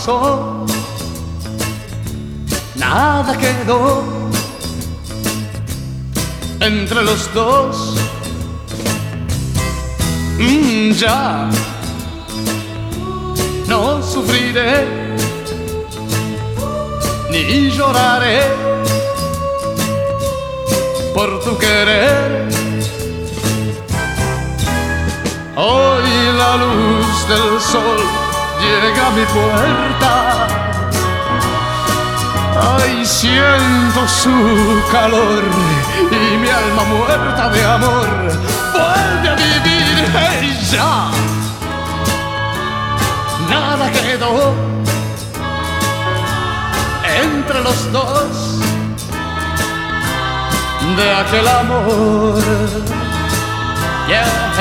pasó, nada quedó entre los dos. Ya no sufriré ni lloraré por tu querer. Hoy la luz del sol llega a mi puerta. Ay, siento su calor y mi alma muerta de amor vuelve a vivir. ¡Hey, ya! Nada quedó entre los dos de aquel amor. Yeah.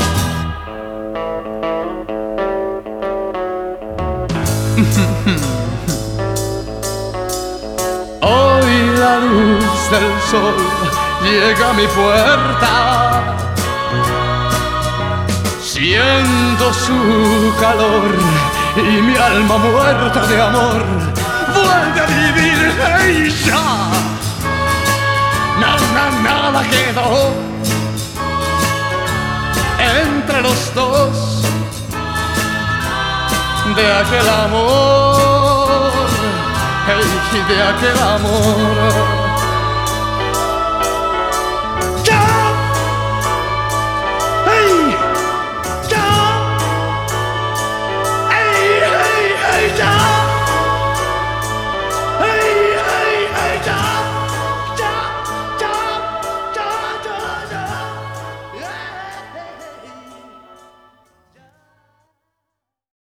Hoy la luz del sol llega a mi puerta. Siento su calor y mi alma muerta de amor vuelve a vivir. ¡Hey, ya! Nada quedó entre los dos de aquel amor. Hey, de aquel amor.